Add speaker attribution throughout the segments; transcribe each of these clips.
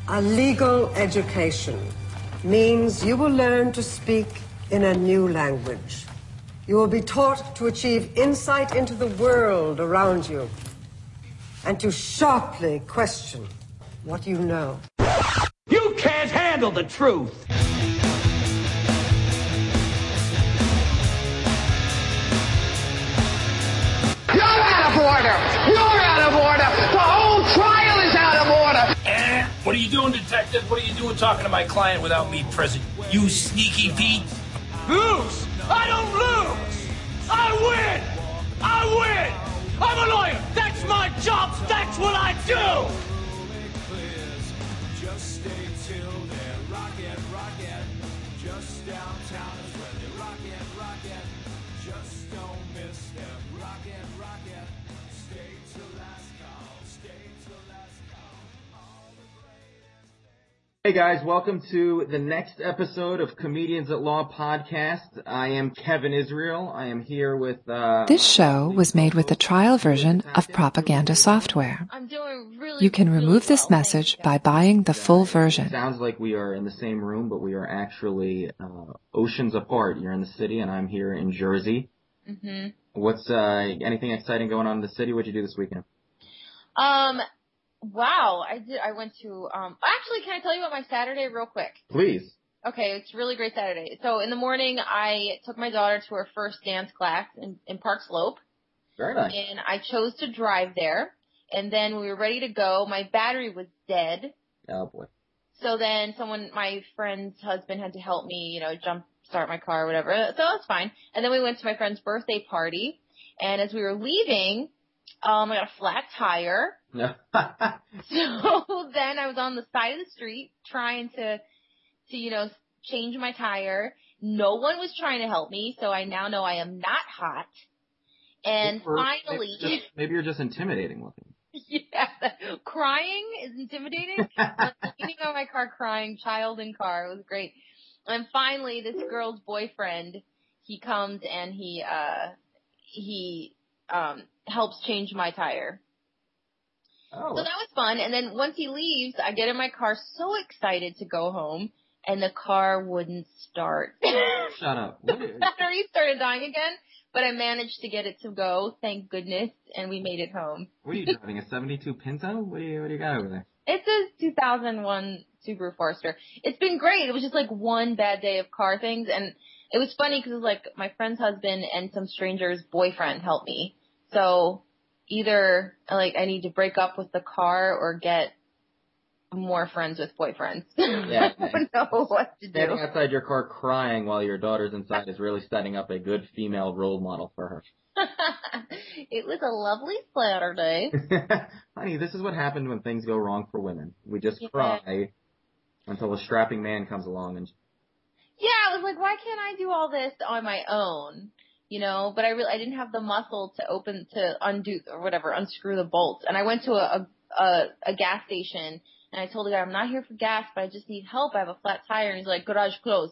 Speaker 1: A legal education means you will learn to speak in a new language. You will be taught to achieve insight into the world around you and to sharply question what you know.
Speaker 2: You can't handle the truth!
Speaker 3: You're out of order! You're out of order! The whole trial is out of order!
Speaker 4: What are you doing, detective? What are you doing talking to my client without me present? You sneaky Pete!
Speaker 2: Lose! I don't lose! I win! I win! I'm a lawyer! That's my job! That's what I do!
Speaker 5: Hey guys, welcome to the next episode of Comedians at Law podcast. I am Kevin Israel. I am here with
Speaker 6: This show was made with the trial version of propaganda software. You can remove this message by buying the full version.
Speaker 5: It sounds like we are in the same room, but we are actually oceans apart. You're in the city and I'm here in Jersey. Mm-hmm. What's anything exciting going on in the city? What'd you do this weekend?
Speaker 7: Wow, I went to, actually, can I tell you about my Saturday real quick?
Speaker 5: Please.
Speaker 7: Okay, it's a really great Saturday. So in the morning, I took my daughter to her first dance class in Park Slope.
Speaker 5: Very nice.
Speaker 7: And I chose to drive there. And then when we were ready to go, my battery was dead.
Speaker 5: Oh boy.
Speaker 7: So then my friend's husband had to help me, start my car or whatever. So that's fine. And then we went to my friend's birthday party. And as we were leaving, I got a flat tire. So then I was on the side of the street trying to change my tire. No one was trying to help me, so I now know I am not hot. And finally...
Speaker 5: Maybe you're just intimidating looking.
Speaker 7: Yeah, crying is intimidating. I was leaning on my car crying, child in car. It was great. And finally, this girl's boyfriend, he comes and he helps change my tire.
Speaker 5: Oh.
Speaker 7: So that was fun. And then once he leaves, I get in my car so excited to go home, and the car wouldn't start.
Speaker 5: Shut up.
Speaker 7: The battery started dying again, but I managed to get it to go, thank goodness, and we made it home.
Speaker 5: What are you driving, a 72 Pinto? What do you got over there?
Speaker 7: It's a 2001 Subaru Forester. It's been great. It was just like one bad day of car things, and it was funny because it was like my friend's husband and some stranger's boyfriend helped me. So either I need to break up with the car or get more friends with boyfriends.
Speaker 5: Yeah.
Speaker 7: I don't know what to do.
Speaker 5: Standing outside your car crying while your daughter's inside is really setting up a good female role model for her.
Speaker 7: It was a lovely Saturday.
Speaker 5: Honey, this is what happens when things go wrong for women. We just cry until a strapping man comes along and...
Speaker 7: Yeah, I was like, why can't I do all this on my own? But I didn't have the muscle to unscrew the bolts. And I went to a gas station and I told the guy, I'm not here for gas, but I just need help. I have a flat tire. And he's like, garage closed.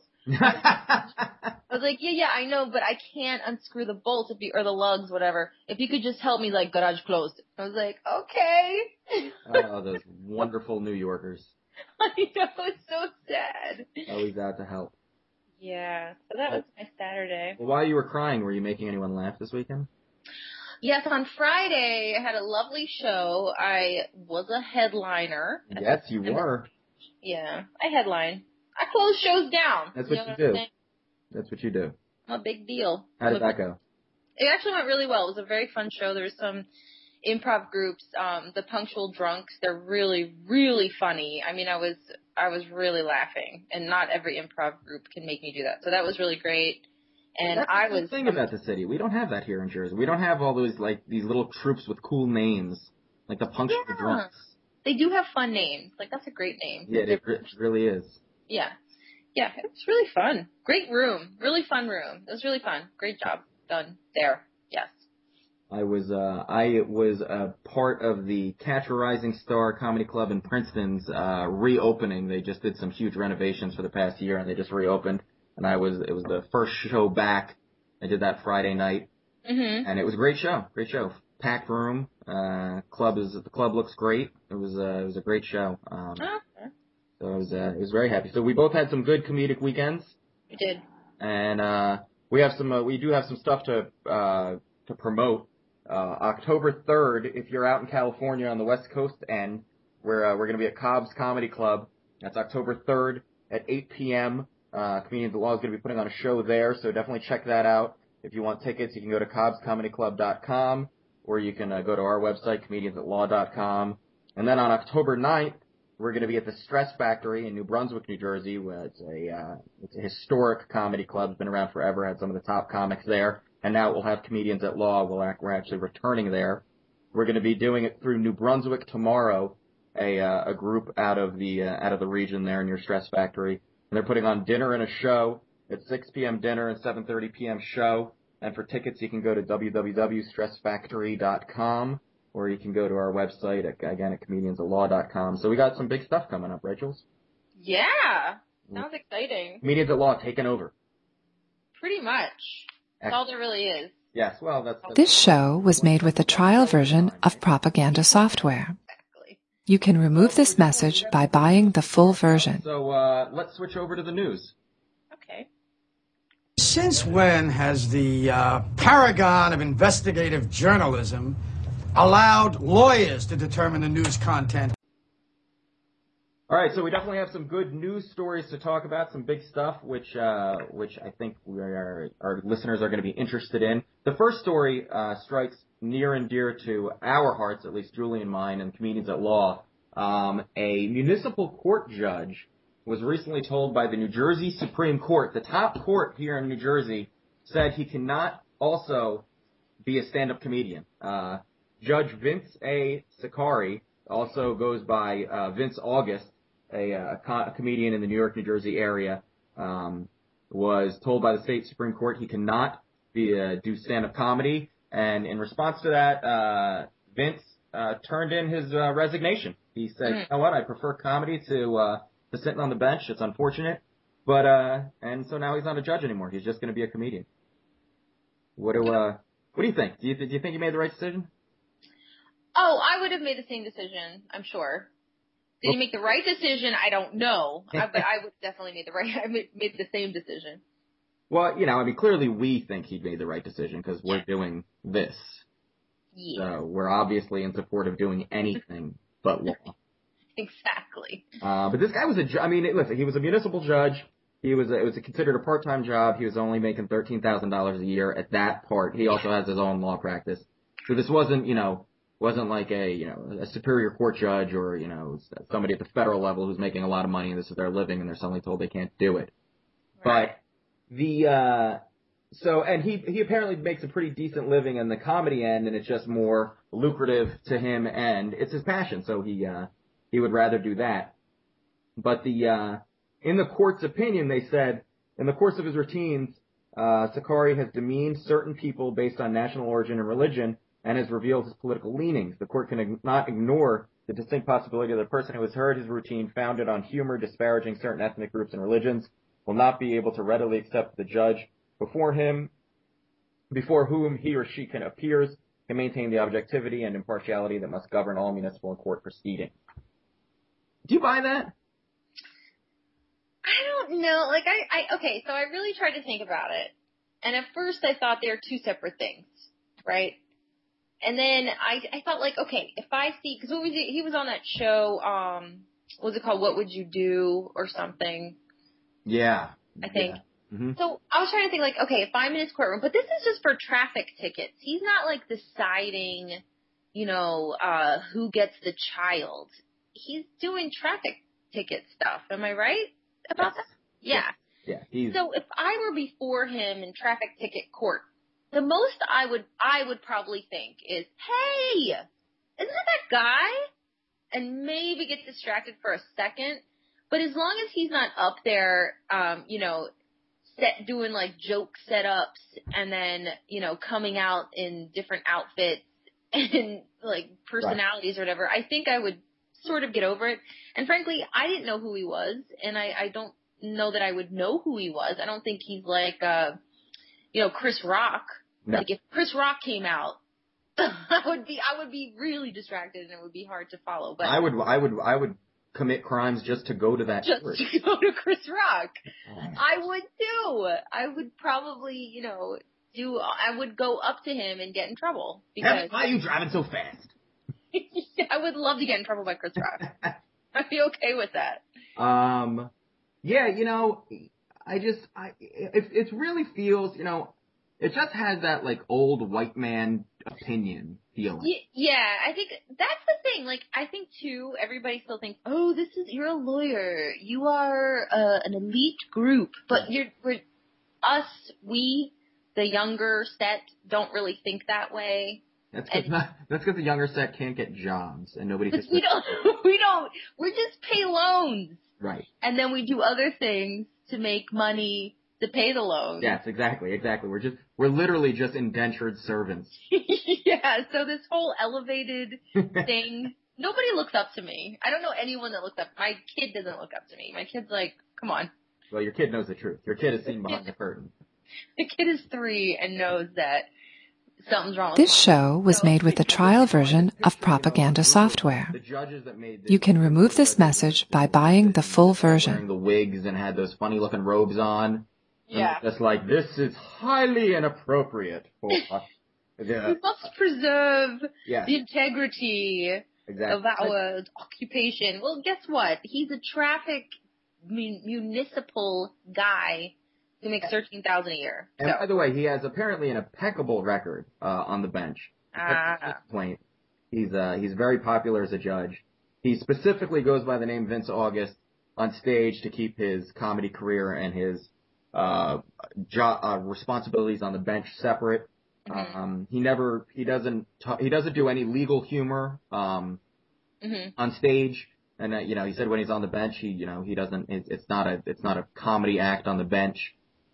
Speaker 7: I was like, yeah, I know, but I can't unscrew the bolts or the lugs, whatever. If you could just help me, garage closed. I was like, okay.
Speaker 5: Oh, those wonderful New Yorkers.
Speaker 7: I know, it's so sad.
Speaker 5: Always out to help.
Speaker 7: Yeah, so that was my Saturday.
Speaker 5: Well, while you were crying, were you making anyone laugh this weekend?
Speaker 7: Yes, on Friday, I had a lovely show. I was a headliner.
Speaker 5: Yes, you were.
Speaker 7: Yeah, I headline. I close shows down.
Speaker 5: That's what you do. That's what you do.
Speaker 7: I'm a big deal.
Speaker 5: How did that go?
Speaker 7: It actually went really well. It was a very fun show. There was some improv groups, the Punctual Drunks. They're really, really funny. I mean, I was really laughing, and not every improv group can make me do that. So that was really great. And
Speaker 5: that's the thing about the city. We don't have that here in Jersey. We don't have all those these little troops with cool names, like the Punctual Drunks.
Speaker 7: They do have fun names. That's a great name.
Speaker 5: Yeah, it really is.
Speaker 7: Yeah. Yeah, it was really fun. Great room. Really fun room. It was really fun. Great job done there. Yes.
Speaker 5: I was a part of the Catch a Rising Star Comedy Club in Princeton's reopening. They just did some huge renovations for the past year, and they just reopened. And it was the first show back. I did that Friday night, and it was a great show. Great show. Packed room. The club looks great. It was a great show. So I was very happy. So we both had some good comedic weekends.
Speaker 7: We did.
Speaker 5: And we do have some stuff to promote. October 3rd, if you're out in California on the West Coast end, we're going to be at Cobb's Comedy Club. That's October 3rd at 8 p.m. Comedians at Law is going to be putting on a show there, so definitely check that out. If you want tickets, you can go to cobbscomedyclub.com, or you can go to our website, comediansatlaw.com. And then on October 9th, we're going to be at the Stress Factory in New Brunswick, New Jersey, where it's a historic comedy club. It's been around forever, had some of the top comics there. And now we'll have Comedians at Law. We're actually returning there. We're going to be doing it through New Brunswick tomorrow, a group out of the region there near Stress Factory. And they're putting on dinner and a show. It's 6 p.m. dinner and 7:30 p.m. show. And for tickets, you can go to www.stressfactory.com, or you can go to our website, again, at comediansatlaw.com. So we got some big stuff coming up, Rachel.
Speaker 7: Yeah. Sounds exciting.
Speaker 5: Comedians at Law taking over.
Speaker 7: Pretty much. That's all there really is.
Speaker 5: Yes, well, that's...
Speaker 6: This show was made with a trial version of Propaganda software. You can remove this message by buying the full version.
Speaker 5: So let's switch over to the news.
Speaker 7: Okay.
Speaker 8: Since when has the paragon of investigative journalism allowed lawyers to determine the news content?
Speaker 5: All right, so we definitely have some good news stories to talk about, some big stuff, which I think our listeners are going to be interested in. The first story strikes near and dear to our hearts, at least Julie and mine, and Comedians at Law. A municipal court judge was recently told by the New Jersey Supreme Court, the top court here in New Jersey, said he cannot also be a stand-up comedian. Judge Vince A. Sakari, also goes by Vince August, a comedian in the New York, New Jersey area, was told by the state Supreme Court he cannot do stand-up comedy. And in response to that, Vince turned in his resignation. He said, you know what, I prefer comedy to sitting on the bench. It's unfortunate. But and so now he's not a judge anymore. He's just going to be a comedian. What do you think? Do you think he made the right decision?
Speaker 7: Oh, I would have made the same decision, I'm sure. Did he make the right decision? I don't know. But I would definitely made the same decision.
Speaker 5: Well, clearly we think he made the right decision because we're doing this. Yeah. So we're obviously in support of doing anything but law.
Speaker 7: Exactly.
Speaker 5: But this guy was listen, he was a municipal judge. It was considered a part-time job. He was only making $13,000 a year at that part. He also has his own law practice. So this wasn't like a superior court judge or, somebody at the federal level who's making a lot of money and this is their living and they're suddenly told they can't do it. Right. But he apparently makes a pretty decent living in the comedy end, and it's just more lucrative to him, and it's his passion, so he would rather do that. But in the court's opinion, they said, in the course of his routines, Sakari has demeaned certain people based on national origin and religion, and has revealed his political leanings. The court can not ignore the distinct possibility that a person who has heard his routine founded on humor disparaging certain ethnic groups and religions will not be able to readily accept the judge before whom he or she can maintain the objectivity and impartiality that must govern all municipal and court proceedings. Do you buy that?
Speaker 7: I don't know. Okay, so I really tried to think about it. And at first I thought they were two separate things, right? And then I thought, okay, if I see, because he was on that show, what was it called, What Would You Do, or something? Yeah. I think. Yeah. Mm-hmm. So I was trying to think, okay, if I'm in his courtroom, but this is just for traffic tickets. He's not, deciding, who gets the child. He's doing traffic ticket stuff. Am I right about that? Yeah.
Speaker 5: Yeah.
Speaker 7: So if I were before him in traffic ticket court, the most I would probably think is, hey, isn't that guy? And maybe get distracted for a second. But as long as he's not up there, doing joke setups and then, coming out in different outfits and personalities or whatever, I think I would sort of get over it. And frankly, I didn't know who he was, and I don't know that I would know who he was. I don't think he's Chris Rock. No. If Chris Rock came out, I would be really distracted and it would be hard to follow. But
Speaker 5: I would commit crimes just to go to that
Speaker 7: just
Speaker 5: church.
Speaker 7: to go to Chris Rock. I would too. I would probably, I would go up to him and get in trouble. Because
Speaker 5: Why are you driving so fast?
Speaker 7: I would love to get in trouble by Chris Rock. I'd be okay with that.
Speaker 5: Yeah, it really feels, it just has that, like, old white man opinion feeling.
Speaker 7: Yeah, I think that's the thing. Like, I think, too, everybody still thinks, oh, you're a lawyer. You are an elite group. But we, the younger set, don't really think that way.
Speaker 5: That's because the younger set can't get jobs and nobody thinks
Speaker 7: we just pay loans.
Speaker 5: Right.
Speaker 7: And then we do other things to make money to pay the loans.
Speaker 5: Yes, exactly. We're literally just indentured servants.
Speaker 7: Yeah, so this whole elevated thing, nobody looks up to me. I don't know anyone that looks up. My kid doesn't look up to me. My kid's like, come on.
Speaker 5: Well, your kid knows the truth. Your kid has seen behind the curtain.
Speaker 7: The kid is 3 and knows that something's wrong with
Speaker 6: This show was made with the trial version of Propaganda software. You can remove this message by buying the full version.
Speaker 5: Wearing the wigs and had those funny looking robes on.
Speaker 7: Yeah.
Speaker 5: Just like, this is highly inappropriate for
Speaker 7: we must preserve
Speaker 5: yes.
Speaker 7: the integrity of our occupation. Well, guess what? He's a traffic municipal guy who makes $13,000 a year.
Speaker 5: And by the way, he has apparently an impeccable record on the bench. Point. He's very popular as a judge. He specifically goes by the name Vince August on stage to keep his comedy career and his responsibilities on the bench separate.
Speaker 7: Mm-hmm.
Speaker 5: He doesn't do any legal humor on stage. And he said when he's on the bench, he doesn't. It's not a comedy act on the bench.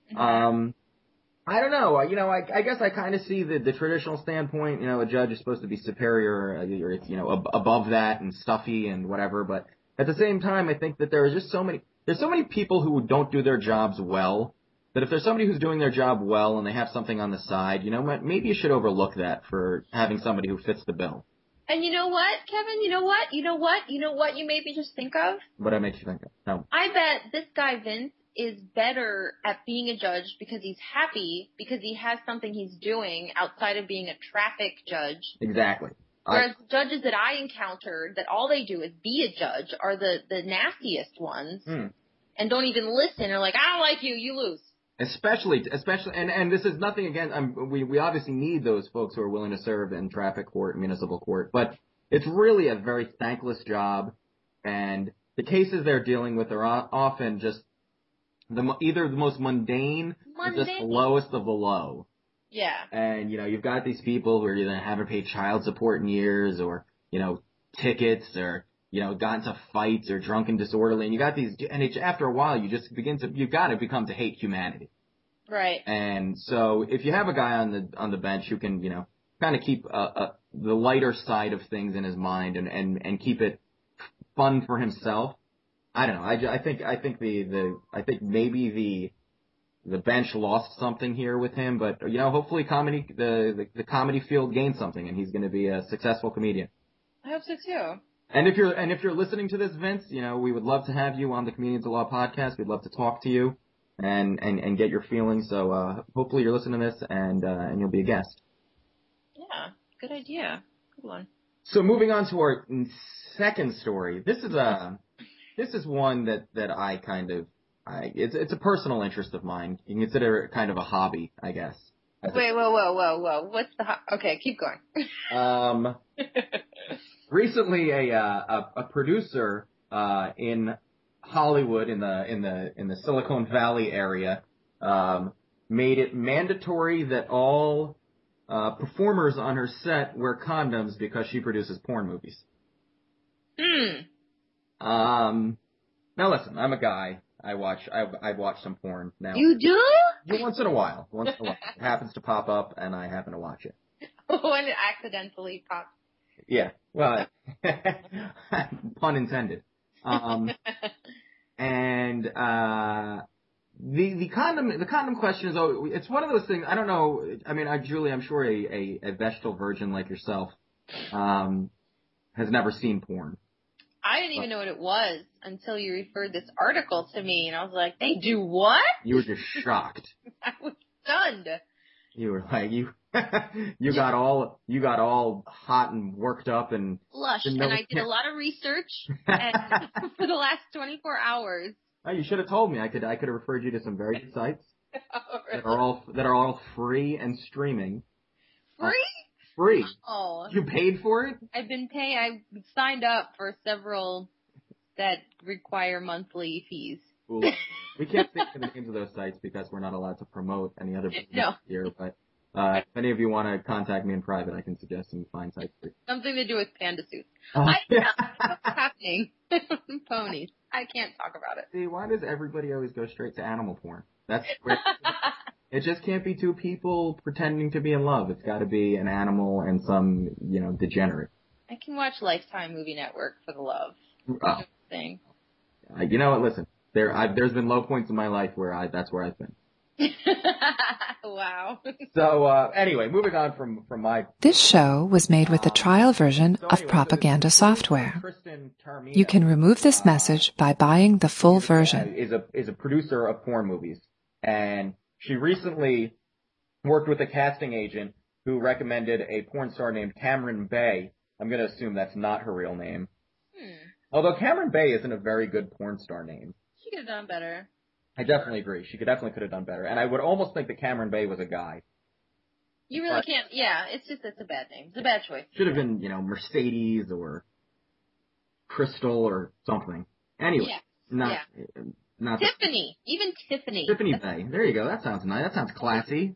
Speaker 5: I don't know. I guess I kind of see the traditional standpoint. A judge is supposed to be superior, or above that and stuffy and whatever. But at the same time, I think that there's so many people who don't do their jobs well. That if there's somebody who's doing their job well and they have something on the side, maybe you should overlook that for having somebody who fits the bill.
Speaker 7: And you know what, Kevin? You know what you made me just think of?
Speaker 5: What makes you think of? No.
Speaker 7: I bet this guy, Vince, is better at being a judge because he's happy, because he has something he's doing outside of being a traffic judge.
Speaker 5: Exactly.
Speaker 7: Whereas judges that I encountered that all they do is be a judge are the nastiest ones and don't even listen. They're like, I don't like you, you lose.
Speaker 5: Especially, and this is nothing against, we obviously need those folks who are willing to serve in traffic court, municipal court, but it's really a very thankless job, and the cases they're dealing with are often just either the most mundane or just the lowest of the low.
Speaker 7: Yeah.
Speaker 5: And, you've got these people who are either haven't paid child support in years or, tickets or, got into fights or drunk and disorderly. And you got these, and after a while, you've got to become to hate humanity.
Speaker 7: Right.
Speaker 5: And so if you have a guy on the bench who can, kind of keep the lighter side of things in his mind and keep it fun for himself, I don't know. I think maybe the bench lost something here with him, but hopefully the comedy field gained something, and he's going to be a successful comedian.
Speaker 7: I hope so too.
Speaker 5: And if you're listening to this, Vince, we would love to have you on the Comedians of Law podcast. We'd love to talk to you and get your feelings. So hopefully you're listening to this and you'll be a guest.
Speaker 7: Yeah, good idea. Good one.
Speaker 5: So moving on to our second story. This is one that I kind of it's a personal interest of mine. You can consider it kind of a hobby, I guess.
Speaker 7: Wait, whoa. What's the okay, keep going.
Speaker 5: Recently, a producer in Hollywood in the Silicon Valley area made it mandatory that all performers on her set wear condoms because she produces porn movies. Now listen, I'm a guy. I watch some porn now.
Speaker 7: You do?
Speaker 5: Once in a while. It happens to pop up, and I happen to watch it.
Speaker 7: When it accidentally pops.
Speaker 5: Yeah. Well, pun intended. And the condom question is, it's one of those things. I don't know. I mean, Julie, I'm sure a vegetal virgin like yourself has never seen porn.
Speaker 7: I didn't even know what it was until you referred this article to me, and I was like, they do what?
Speaker 5: You were just shocked.
Speaker 7: I was stunned.
Speaker 5: You were like, you got all hot and worked up and
Speaker 7: Lush, and I did a lot of research and for the last 24 hours.
Speaker 5: Oh, you should have told me. I could have referred you to some very good sites
Speaker 7: Really?
Speaker 5: that are all free and streaming.
Speaker 7: Free?
Speaker 5: Free.
Speaker 7: Oh.
Speaker 5: You paid for it?
Speaker 7: I've been paying. I signed up for several that require monthly fees.
Speaker 5: Cool. We can't say the names of those sites because we're not allowed to promote any other business here. But if any of you want to contact me in private, I can suggest some fine sites for you.
Speaker 7: Something to do with panda suits. I know what's happening. Ponies. I can't talk about it.
Speaker 5: See, why does everybody always go straight to animal porn? That's where it just can't be two people pretending to be in love. It's got to be an animal and some, degenerate.
Speaker 7: I can watch Lifetime Movie Network for the love. Thing.
Speaker 5: You know what? Listen, there's been low points in my life where that's where I've been.
Speaker 7: Wow.
Speaker 5: So anyway, moving on from my.
Speaker 6: This show was made with a trial version of Propaganda software. You can remove this message by buying the full version.
Speaker 5: Is a producer of porn movies, and she recently worked with a casting agent who recommended a porn star named Cameron Bay. I'm going to assume that's not her real name. Although Cameron Bay isn't a very good porn star name.
Speaker 7: She could have done better.
Speaker 5: I definitely agree. She could have done better. And I would almost think that Cameron Bay was a guy.
Speaker 7: You really can't. Yeah, it's a bad name. It's a bad choice.
Speaker 5: Should have been, Mercedes or Crystal or something. Anyway, not
Speaker 7: Tiffany. Even Tiffany.
Speaker 5: Tiffany Bay. There you go. That sounds nice. That sounds classy.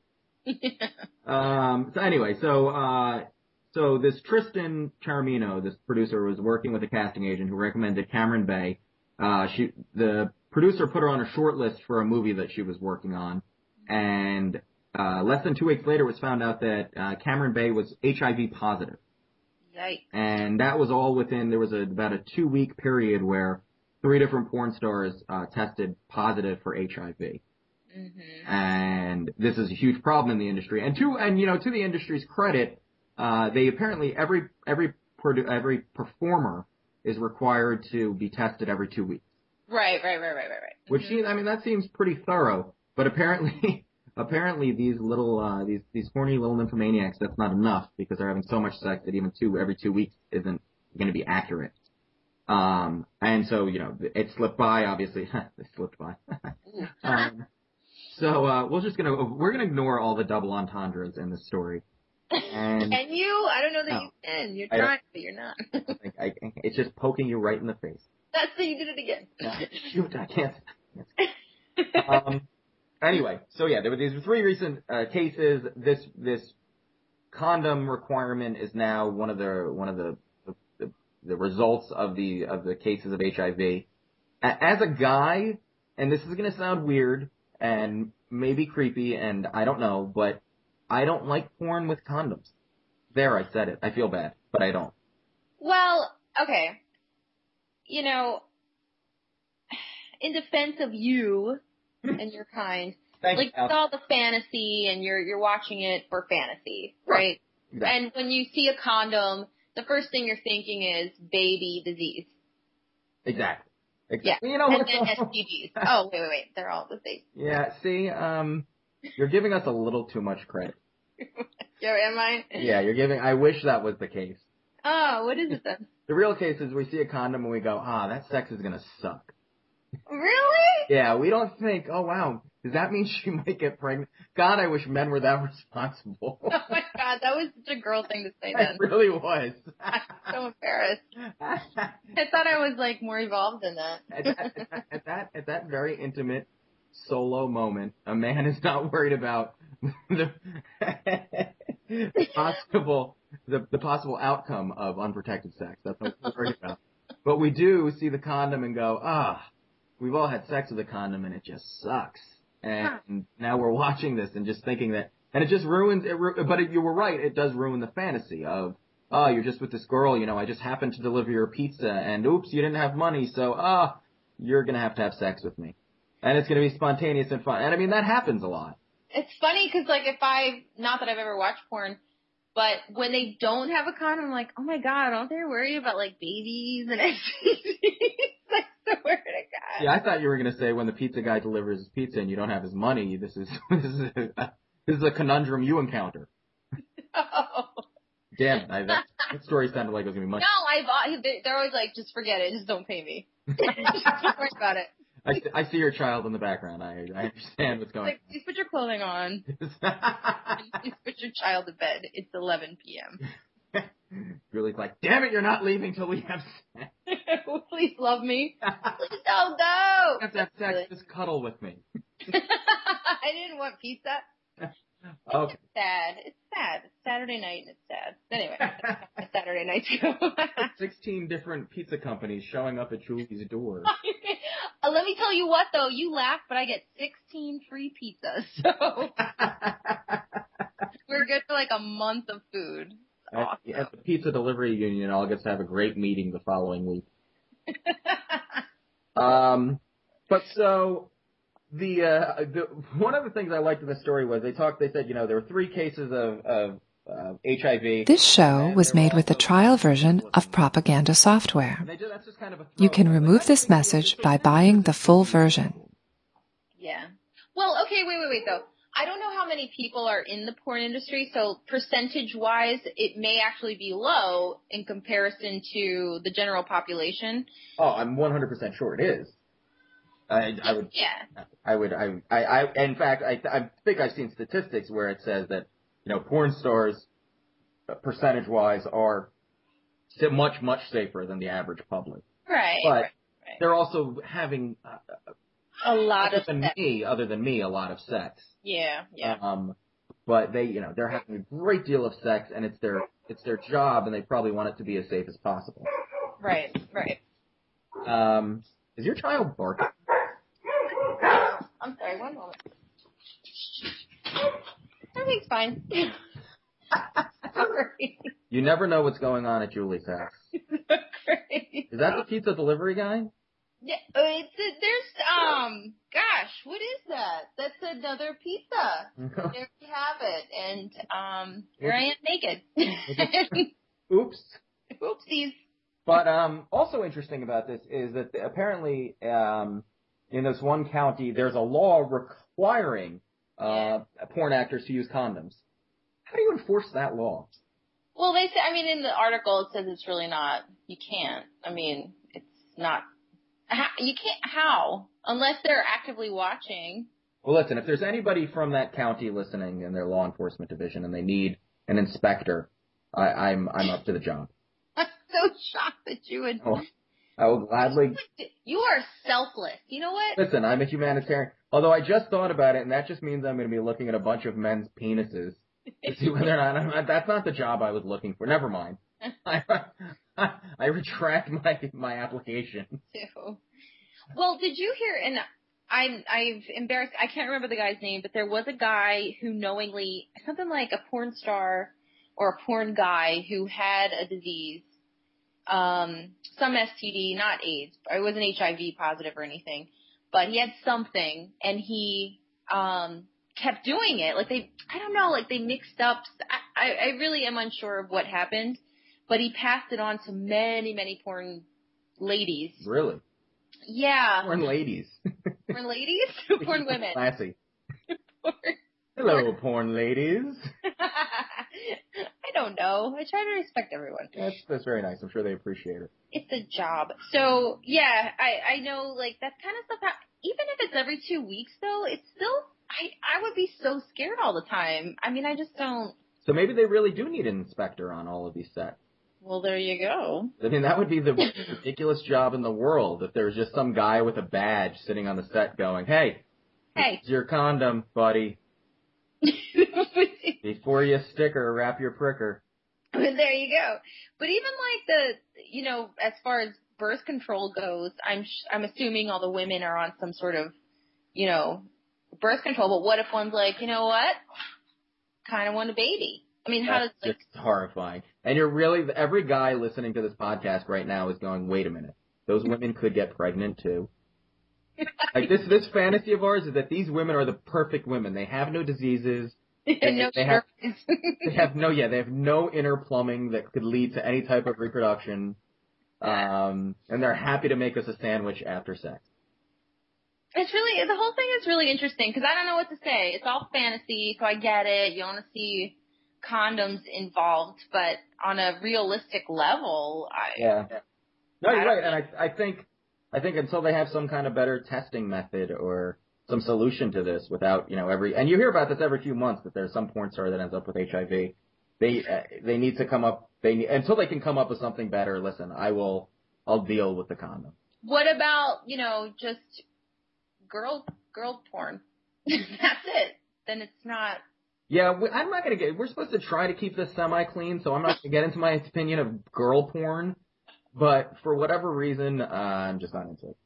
Speaker 5: So this Tristan Charmino, this producer, was working with a casting agent who recommended Cameron Bay. The producer put her on a short list for a movie that she was working on, and less than 2 weeks later it was found out that Cameron Bay was HIV positive.
Speaker 7: Yikes.
Speaker 5: And that was all there was about a 2-week period where 3 different porn stars tested positive for HIV. Mm-hmm. And this is a huge problem in the industry. And to the industry's credit, they apparently every performer is required to be tested every 2 weeks.
Speaker 7: Right.
Speaker 5: Which that seems pretty thorough, but apparently these little these horny little nymphomaniacs, that's not enough because they're having so much sex that even every 2 weeks isn't going to be accurate. And so it slipped by. Obviously, it slipped by. So we're gonna ignore all the double entendres in this story. And
Speaker 7: you? I don't know that you can. You're trying, but you're not.
Speaker 5: It's just poking you right in the face.
Speaker 7: That's so you did it again.
Speaker 5: Shoot, I can't. Anyway, so there were these 3 recent cases. This condom requirement is now one of the results of the cases of HIV. As a guy, and this is going to sound weird and maybe creepy, and I don't know, but I don't like porn with condoms. There, I said it. I feel bad, but I don't.
Speaker 7: Well, okay. In defense of you and your kind, it's all the fantasy, and you're watching it for fantasy, right? Exactly. And when you see a condom, the first thing you're thinking is baby disease.
Speaker 5: Exactly.
Speaker 7: Yeah. And then STDs. Oh, wait. They're all the same.
Speaker 5: Yeah, see, you're giving us a little too much credit.
Speaker 7: Am I?
Speaker 5: Yeah, I wish that was the case.
Speaker 7: Oh, what is it then?
Speaker 5: The real case is we see a condom and we go, that sex is gonna suck.
Speaker 7: Really?
Speaker 5: Yeah, we don't think, oh wow, does that mean she might get pregnant? God, I wish men were that responsible.
Speaker 7: Oh my God, that was such a girl thing to say then.
Speaker 5: It really was.
Speaker 7: I'm so embarrassed. I thought I was more evolved than that.
Speaker 5: At that very intimate solo moment, a man is not worried about the possible outcome of unprotected sex. That's what we're worried about. But we do see the condom and go, we've all had sex with a condom and it just sucks. And now we're watching this and just thinking that, and it just ruins it. But you were right, it does ruin the fantasy of, you're just with this girl, I just happened to deliver your pizza, and oops, you didn't have money, so you're gonna have to have sex with me, and it's gonna be spontaneous and fun. And that happens a lot.
Speaker 7: It's funny because not that I've ever watched porn, But when they don't have a condom, I'm like, oh my God, don't they worry about like babies and STDs? I swear to God.
Speaker 5: Yeah, I thought you were going to say when the pizza guy delivers his pizza and you don't have his money, this is a conundrum you encounter.
Speaker 7: Oh.
Speaker 5: Damn it, that story sounded like it was going to be much.
Speaker 7: No, they're always like, just forget it, just don't pay me. Just don't worry about it.
Speaker 5: I see your child in the background. I understand what's going on.
Speaker 7: Please put your clothing on. Please put your child to bed. It's 11 p.m.
Speaker 5: Julie's like, damn it, you're not leaving till we have sex.
Speaker 7: Please love me. Please don't go.
Speaker 5: Have to have sex, just cuddle with me.
Speaker 7: I didn't want pizza.
Speaker 5: Okay.
Speaker 7: It's sad. It's sad. It's Saturday night and it's sad. Anyway, that's how my Saturday nights go.
Speaker 5: 16 different pizza companies showing up at Julie's door.
Speaker 7: Let me tell you what, though. You laugh, but I get 16 free pizzas. So we're good for like a month of food. Awesome.
Speaker 5: At the pizza delivery union, all gets to have a great meeting the following week. But so the one of the things I liked in the story was they said, there were 3 cases of HIV.
Speaker 6: This show was made with the trial version of Propaganda software. You can remove this message by buying the full version.
Speaker 7: Yeah. Well, okay, wait, though. I don't know how many people are in the porn industry, so percentage-wise, it may actually be low in comparison to the general population.
Speaker 5: Oh, I'm 100% sure it is. I would. Yeah. In fact, I think I've seen statistics where it says that, porn stars, percentage-wise, are much safer than the average public.
Speaker 7: Right.
Speaker 5: But
Speaker 7: right.
Speaker 5: they're also having
Speaker 7: a lot
Speaker 5: other than me, a lot of sex.
Speaker 7: Yeah.
Speaker 5: But they're having a great deal of sex, and it's their job, and they probably want it to be as safe as possible.
Speaker 7: Right.
Speaker 5: Is your child barking?
Speaker 7: I'm sorry, one moment. Everything's fine. Sorry.
Speaker 5: You never know what's going on at Julie's house. Is that the pizza delivery guy?
Speaker 7: Yeah, gosh, what is that? That's another pizza. There we have it, and here I am naked.
Speaker 5: Oops.
Speaker 7: Oopsies.
Speaker 5: But also interesting about this is that apparently in this one county there's a law requiring porn actors to use condoms. How do you enforce that law?
Speaker 7: Well, they say, in the article it says it's really not. You can't. It's not. You can't. How? Unless they're actively watching.
Speaker 5: Well, listen, if there's anybody from that county listening in their law enforcement division and they need an inspector, I'm up to the job.
Speaker 7: I'm so shocked that you would.
Speaker 5: Oh, I will gladly.
Speaker 7: You are selfless. You know what?
Speaker 5: Listen, I'm a humanitarian. Although I just thought about it, and that just means I'm going to be looking at a bunch of men's penises to see whether or not that's not the job I was looking for. Never mind. I retract my application.
Speaker 7: Well, did you hear? And I've embarrassed. I can't remember the guy's name, but there was a guy who knowingly, something like a porn star or a porn guy who had a disease, some STD, not AIDS. It wasn't HIV positive or anything, but he had something, and he kept doing it. I don't know, they mixed up. I really am unsure of what happened, but he passed it on to many porn ladies.
Speaker 5: Really?
Speaker 7: Yeah.
Speaker 5: Porn ladies.
Speaker 7: Porn ladies? Porn women.
Speaker 5: Classy. Hello, porn ladies.
Speaker 7: I don't know. I try to respect everyone.
Speaker 5: That's very nice. I'm sure they appreciate it.
Speaker 7: It's a job. So, yeah, I know, that kind of stuff, even if it's every 2 weeks, though, it's still, I would be so scared all the time. I just don't.
Speaker 5: So maybe they really do need an inspector on all of these sets.
Speaker 7: Well, there you go.
Speaker 5: That would be the most ridiculous job in the world if there was just some guy with a badge sitting on the set going, hey, it's your condom, buddy. Before you stick her, wrap your pricker.
Speaker 7: There you go. But even as far as birth control goes, I'm assuming all the women are on some sort of, birth control. But what if one's like, you know what? Kind of want a baby. How does
Speaker 5: it's horrifying. And every guy listening to this podcast right now is going, wait a minute. Those women could get pregnant too. This fantasy of ours is that these women are the perfect women. They have no diseases. They have no inner plumbing that could lead to any type of reproduction. And they're happy to make us a sandwich after sex.
Speaker 7: It's really, the whole thing is really interesting because I don't know what to say. It's all fantasy, so I get it. You want to see condoms involved, but on a realistic level,
Speaker 5: No, you're right. And I think until they have some kind of better testing method or some solution to this without, and you hear about this every few months that there's some porn star that ends up with HIV. They need to come up, until they can come up with something better, listen, I'll deal with the condom.
Speaker 7: What about, just girl porn? That's it. Then it's not.
Speaker 5: Yeah, I'm not going to we're supposed to try to keep this semi-clean, so I'm not going to get into my opinion of girl porn, but for whatever reason, I'm just not into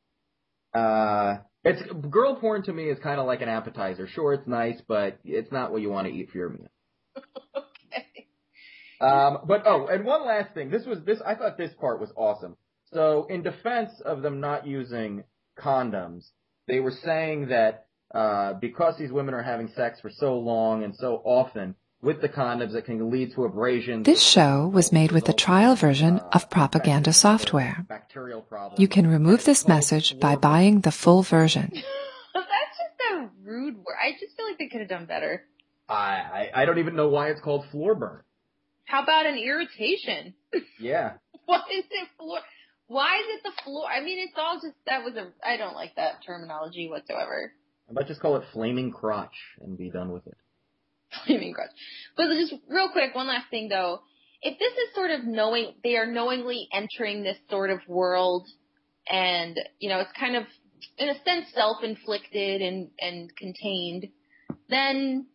Speaker 5: it. Girl porn to me is kind of like an appetizer. Sure, it's nice, but it's not what you want to eat for your meal.
Speaker 7: Okay.
Speaker 5: And one last thing. I thought this part was awesome. So in defense of them not using condoms, they were saying that because these women are having sex for so long and so often with the condoms, it can lead to abrasions.
Speaker 6: This show was made with a trial version of propaganda software.
Speaker 5: Bacterial problems.
Speaker 6: You can remove this message by buying the full version.
Speaker 7: That's just a rude word. I just feel like they could have done better.
Speaker 5: I don't even know why it's called floor burn.
Speaker 7: How about an irritation?
Speaker 5: Yeah.
Speaker 7: Why is it floor? Why is it the floor? I mean, it's all just, I don't like that terminology whatsoever.
Speaker 5: I might just call it flaming crotch and be done with it.
Speaker 7: Flaming crotch. But just real quick, one last thing though. If this is sort of they are knowingly entering this sort of world and, it's kind of, in a sense, self-inflicted and contained, then,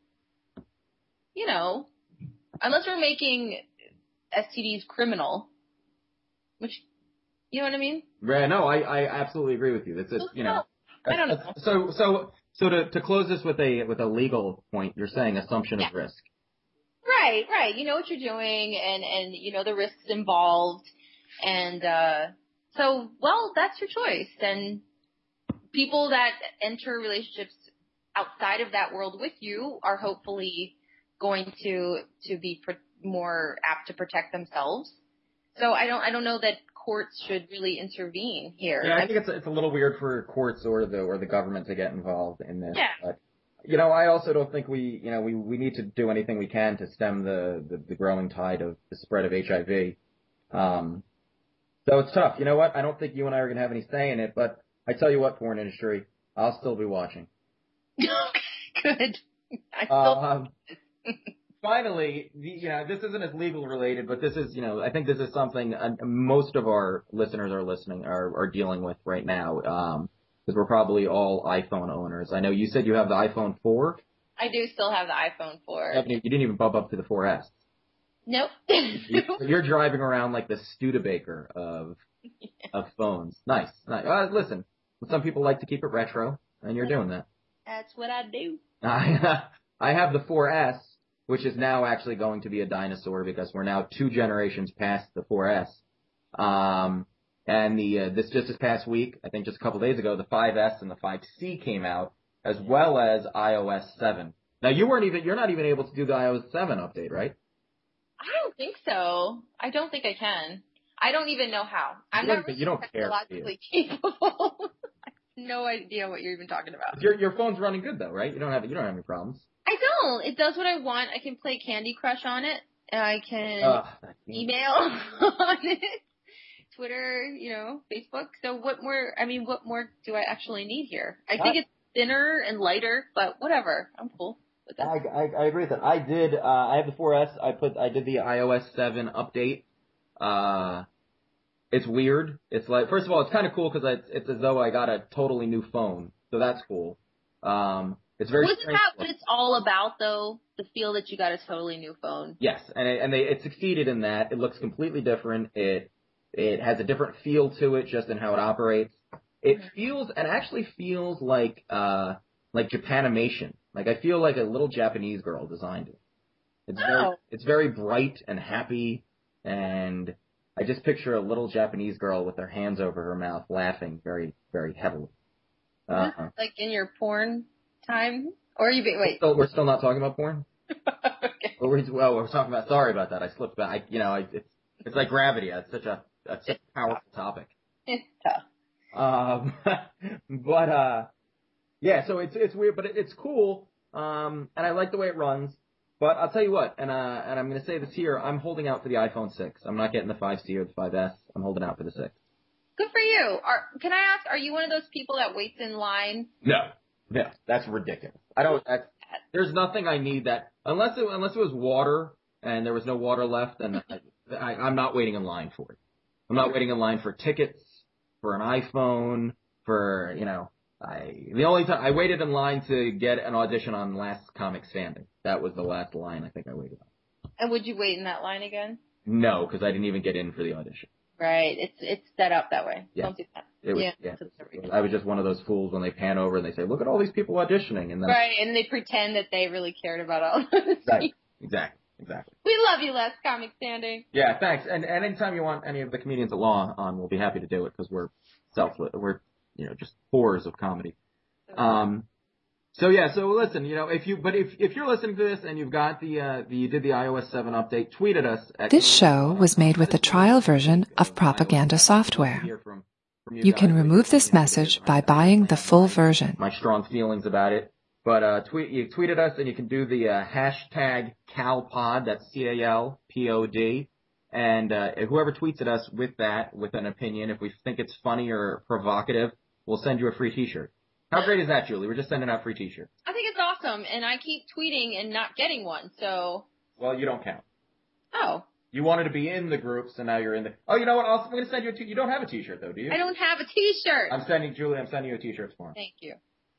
Speaker 7: unless we're making STDs criminal, which, you know what I mean?
Speaker 5: Yeah, no, I absolutely agree with you. That's it,
Speaker 7: I don't know.
Speaker 5: So to close this with a legal point, you're saying assumption of risk.
Speaker 7: Right. You know what you're doing and the risks involved. And, that's your choice. And people that enter relationships outside of that world with you are hopefully going to be more apt to protect themselves. So I don't know that courts should really intervene here.
Speaker 5: Yeah, I think it's a little weird for courts or the government to get involved in this.
Speaker 7: Yeah.
Speaker 5: But, I also don't think we need to do anything we can to stem the growing tide of the spread of HIV. So it's tough. You know what? I don't think you and I are going to have any say in it, but I tell you what, porn industry, I'll still be watching.
Speaker 7: Good.
Speaker 5: Finally, this isn't as legal related, but this is, I think this is something most of our listeners are dealing with right now, because we're probably all iPhone owners. I know you said you have the iPhone 4.
Speaker 7: I do still have the iPhone 4.
Speaker 5: You didn't even bump up to the 4S.
Speaker 7: Nope.
Speaker 5: You're driving around like the Studebaker of phones. Nice. Listen, some people like to keep it retro, and you're doing that.
Speaker 7: That's what I do.
Speaker 5: I have the 4S, which is now actually going to be a dinosaur because we're now 2 generations past the 4S. And this past week, I think just a couple days ago, the 5S and the 5C came out, as well as iOS 7. Now you're not even able to do the iOS 7 update, right?
Speaker 7: I don't think so. I don't think I can. I don't even know how. I'm not really technologically capable. I have no idea what you're even talking about.
Speaker 5: Your phone's running good though, right? You don't have any problems.
Speaker 7: I don't. It does what I want. I can play Candy Crush on it. I can email on it. Twitter, Facebook. So what more do I actually need here? I think it's thinner and lighter, but whatever. I'm cool with that.
Speaker 5: I agree with that. I have the 4S. I did the iOS 7 update. It's weird. It's like, first of all, it's kind of cool because it's as though I got a totally new phone. So that's cool. It's very
Speaker 7: Wasn't that what it's all about, though? The feel that you got a totally new phone.
Speaker 5: Yes, and it succeeded in that. It looks completely different. It has a different feel to it, just in how it operates. It actually feels like Japanimation. Like I feel like a little Japanese girl designed it. It's very bright and happy, and I just picture a little Japanese girl with her hands over her mouth, laughing very, very heavily.
Speaker 7: Like in your porn time? Or are you wait?
Speaker 5: We're still not talking about porn?
Speaker 7: Okay.
Speaker 5: We're talking about, sorry about that. I slipped back. It's like gravity. It's such a powerful topic.
Speaker 7: It's tough.
Speaker 5: Yeah, so it's weird, but it's cool. And I like the way it runs. But I'll tell you what, and I'm going to say this here, I'm holding out for the iPhone 6. I'm not getting the 5C or the 5S. I'm holding out for the 6.
Speaker 7: Good for you. Can I ask, are you one of those people that waits in line?
Speaker 5: No, that's ridiculous. There's nothing I need that, unless it was water and there was no water left, then I'm not waiting in line for it. I'm not waiting in line for tickets, for an iPhone, for, the only time I waited in line to get an audition on Last Comic Standing. That was the last line I think I waited on.
Speaker 7: And would you wait in that line again?
Speaker 5: No, because I didn't even get in for the audition.
Speaker 7: Right. It's set up that way.
Speaker 5: Yeah.
Speaker 7: Don't do that.
Speaker 5: I was just one of those fools when they pan over and they say, look at all these people auditioning. And then,
Speaker 7: right, and they pretend that they really cared about all those
Speaker 5: Right, exactly.
Speaker 7: We love you, Last Comic Standing.
Speaker 5: Yeah, thanks. And anytime you want any of the comedians at law on, we'll be happy to do it because we're just whores of comedy. So listen, if you're listening to this and you've got you did the iOS 7 update, tweet at us.
Speaker 6: This show was made with a trial version of Propaganda software. You can remove this message by buying the full version.
Speaker 5: My strong feelings about it. But you tweet at us and you can do the hashtag CalPod, that's CALPOD. And whoever tweets at us with an opinion, if we think it's funny or provocative, we'll send you a free T-shirt. How great is that, Julie? We're just sending out free T-shirts.
Speaker 7: I think it's awesome, and I keep tweeting and not getting one, so...
Speaker 5: Well, you don't count.
Speaker 7: Oh.
Speaker 5: You wanted to be in the group, so now you're in the... Oh, you know what? I'm going to send you you don't have a T-shirt, though, do you?
Speaker 7: I don't have a T-shirt.
Speaker 5: I'm sending you a T-shirt tomorrow.
Speaker 7: Thank you.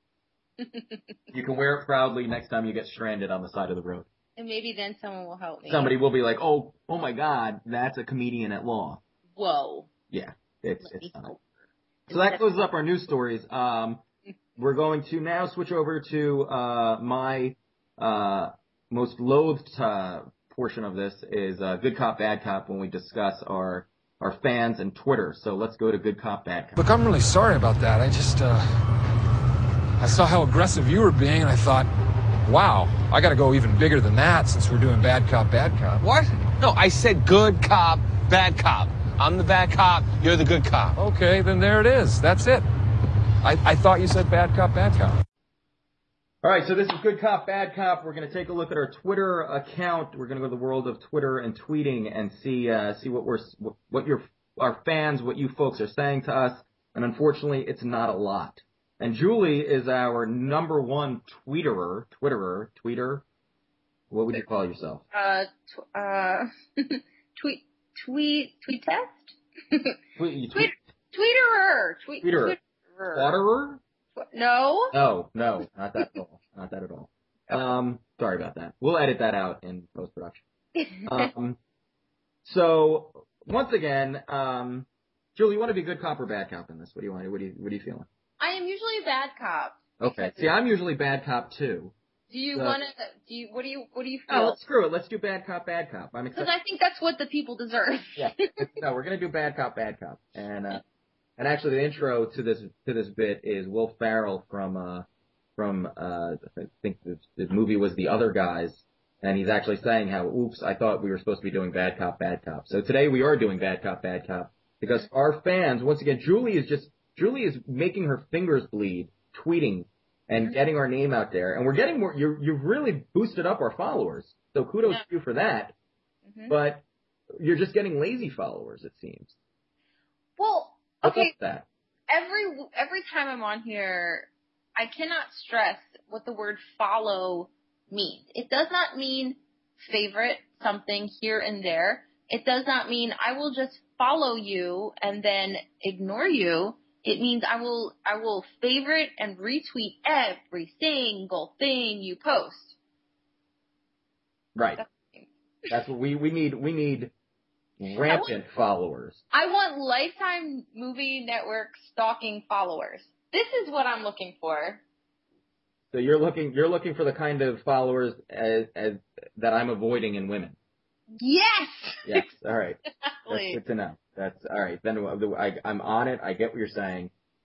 Speaker 5: You can wear it proudly next time you get stranded on the side of the road.
Speaker 7: And maybe then someone will help me.
Speaker 5: Somebody will be like, oh my God, that's a comedian at law.
Speaker 7: Whoa.
Speaker 5: Yeah, it's not. So that closes up our news stories. We're going to now switch over to my most loathed portion of this is Good Cop, Bad Cop when we discuss our fans and Twitter. So let's go to Good Cop, Bad Cop.
Speaker 9: Look, I'm really sorry about that. I just, I saw how aggressive you were being, and I thought, wow, I got to go even bigger than that since we're doing Bad Cop, Bad Cop.
Speaker 2: What? No, I said good cop, bad cop. I'm the bad cop, you're the good cop.
Speaker 9: Okay, then there it is. That's it. I thought you said Bad Cop, Bad Cop.
Speaker 5: All right, so this is Good Cop, Bad Cop. We're going to take a look at our Twitter account. We're going to go to the world of Twitter and tweeting and see what our fans, what you folks are saying to us. And unfortunately, it's not a lot. And Julie is our number one Twitterer. What would you call yourself?
Speaker 7: Tweet test?
Speaker 5: Tweeterer. Twatterer?
Speaker 7: No.
Speaker 5: No, not that at all. Not that at all. Sorry about that. We'll edit that out in post-production. So once again, Julie, you want to be good cop or bad cop in this? What do you want? What are you feeling?
Speaker 7: I am usually a bad cop.
Speaker 5: Okay. See, I'm usually bad cop too.
Speaker 7: Do you want to? What do you feel?
Speaker 5: Oh, screw it. Let's do bad cop, bad cop.
Speaker 7: Because I think that's what the people deserve.
Speaker 5: Yeah. No, we're gonna do bad cop, bad cop. And actually, the intro to this bit is Will Ferrell from I think the movie was The Other Guys, and he's actually saying how, oops, I thought we were supposed to be doing bad cop, bad cop. So today we are doing bad cop, bad cop because our fans, once again, Julie is making her fingers bleed, tweeting and getting our name out there, and we're getting more. You've really boosted up our followers, so kudos to you for that. Mm-hmm. But you're just getting lazy followers, it seems.
Speaker 7: Well. Okay,
Speaker 5: that?
Speaker 7: every time I'm on here, I cannot stress what the word follow means. It does not mean favorite something here and there. It does not mean I will just follow you and then ignore you. It means I will favorite and retweet every single thing you post.
Speaker 5: Right. That's what we need. We need rampant followers.
Speaker 7: I want Lifetime Movie Network stalking followers. This is what I'm looking for.
Speaker 5: So you're looking for the kind of followers as that I'm avoiding in women.
Speaker 7: Yes.
Speaker 5: Yes. All right.
Speaker 7: Exactly.
Speaker 5: That's good to know. That's all right. Then I'm on it. I get what you're saying.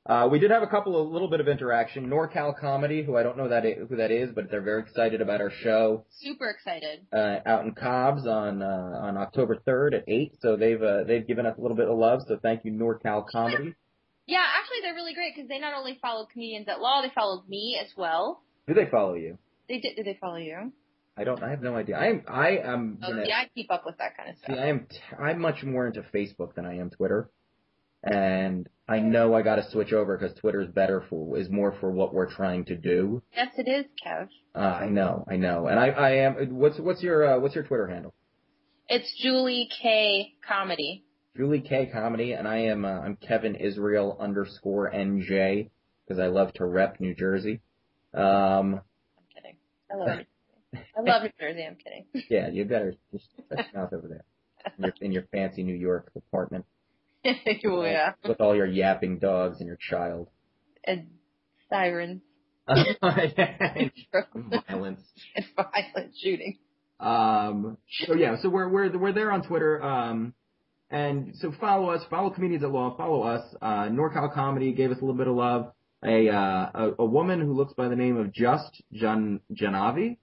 Speaker 5: We did have a little bit of interaction. NorCal Comedy, who I don't know who that is, but they're very excited about our show.
Speaker 7: Super excited.
Speaker 5: Out in Cobbs on October 3rd at 8. So they've given us a little bit of love. So thank you, NorCal Comedy.
Speaker 7: Yeah, actually they're really great because they not only followed Comedians at Law, they followed me as well.
Speaker 5: Do they follow you?
Speaker 7: They did. Did they follow you?
Speaker 5: I have no idea. I am.
Speaker 7: I keep up with that kind of stuff.
Speaker 5: See, I'm much more into Facebook than I am Twitter. And I know I got to switch over because Twitter is more for what we're trying to do.
Speaker 7: Yes, it is, Kev.
Speaker 5: I know, and I am. What's your Twitter handle?
Speaker 7: It's Julie K Comedy.
Speaker 5: Julie K Comedy, and I'm Kevin Israel _NJ because I love to rep New Jersey.
Speaker 7: I'm kidding. I love New Jersey. I'm kidding.
Speaker 5: Yeah, you better just shut your mouth over there in your fancy New York apartment.
Speaker 7: Yeah.
Speaker 5: With all your yapping dogs and your child.
Speaker 7: And sirens.
Speaker 5: Violence.
Speaker 7: And violent shooting.
Speaker 5: So we're there on Twitter. And so follow us, follow Comedians at Law, follow us. NorCal Comedy gave us a little bit of love. A woman who looks by the name of Just Janavi.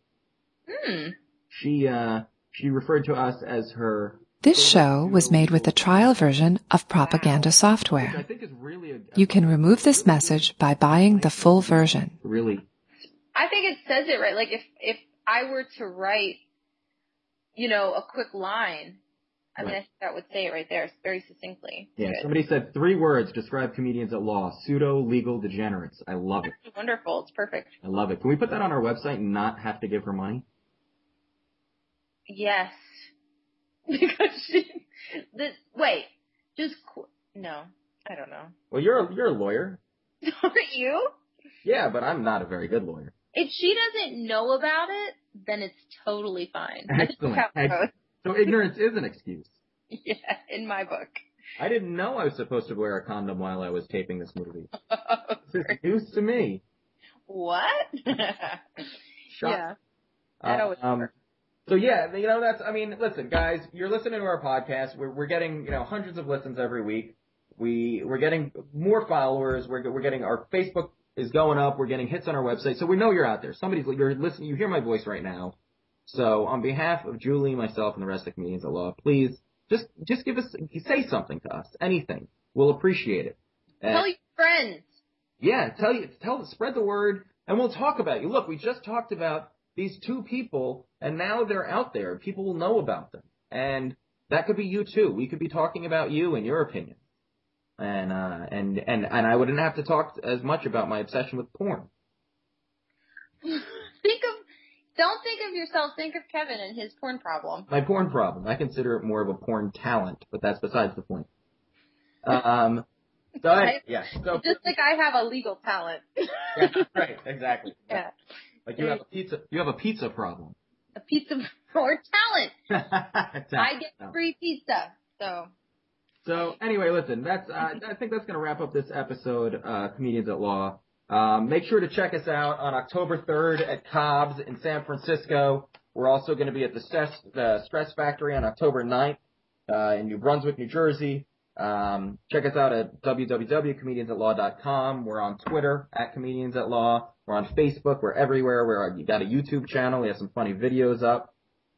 Speaker 5: She referred to us as her.
Speaker 6: This show was made with a trial version of Propaganda software. You can remove this message by buying the full version.
Speaker 5: Really?
Speaker 7: I think it says it right. Like if I were to write, a quick line, I think that would say it right there very succinctly.
Speaker 5: Yeah, somebody said 3 words describe Comedians at Law: pseudo-legal degenerates. I love it.
Speaker 7: Wonderful. It's perfect.
Speaker 5: I love it. Can we put that on our website and not have to give her money?
Speaker 7: Yes. Because no, I don't know.
Speaker 5: Well, you're a lawyer.
Speaker 7: Aren't you?
Speaker 5: Yeah, but I'm not a very good lawyer.
Speaker 7: If she doesn't know about it, then it's totally fine.
Speaker 5: Excellent. So ignorance is an excuse.
Speaker 7: Yeah, in my book.
Speaker 5: I didn't know I was supposed to wear a condom while I was taping this movie. This is news to me.
Speaker 7: What? Yeah. That always works.
Speaker 5: So yeah, listen, guys, you're listening to our podcast. We're getting, hundreds of listens every week. We're getting more followers. We're getting, our Facebook is going up. We're getting hits on our website. So we know you're out there. You're listening. You hear my voice right now. So on behalf of Julie, myself, and the rest of Comedians at Law, please just say something to us. Anything. We'll appreciate it.
Speaker 7: Tell your friends.
Speaker 5: Yeah, spread the word, and we'll talk about you. Look, we just talked about these 2 people, and now they're out there. People will know about them. And that could be you too. We could be talking about you and your opinion. And I wouldn't have to talk as much about my obsession with porn.
Speaker 7: Don't think of yourself, think of Kevin and his porn problem.
Speaker 5: My porn problem. I consider it more of a porn talent, but that's besides the point. So
Speaker 7: just like I have a legal talent.
Speaker 5: Yeah, right, exactly.
Speaker 7: Yeah.
Speaker 5: Like you have a pizza problem.
Speaker 7: A pizza or talent. I get free pizza. So
Speaker 5: anyway, listen, I think that's gonna wrap up this episode, Comedians at Law. Make sure to check us out on October 3rd at Cobb's in San Francisco. We're also going to be at the Stress Factory on October 9th in New Brunswick, New Jersey. Check us out at www.comediansatlaw.com. We're on Twitter at Comedians at Law. We're on Facebook. We're everywhere. We've got a YouTube channel. We have some funny videos up.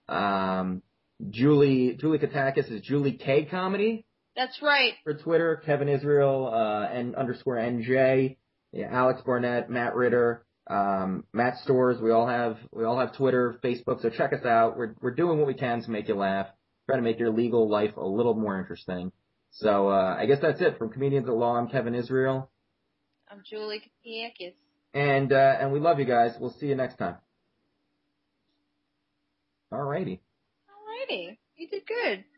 Speaker 5: Julie Katakis is Julie K Comedy.
Speaker 7: That's right.
Speaker 5: For Twitter, Kevin Israel _NJ. Yeah, Alex Barnett, Matt Ritter, Matt Stores. We all have Twitter, Facebook. So check us out. We're doing what we can to make you laugh. Try to make your legal life a little more interesting. So I guess that's it from Comedians at Law. I'm Kevin Israel.
Speaker 7: I'm Julie Katakis.
Speaker 5: And we love you guys. We'll see you next time. Alrighty.
Speaker 7: You did good.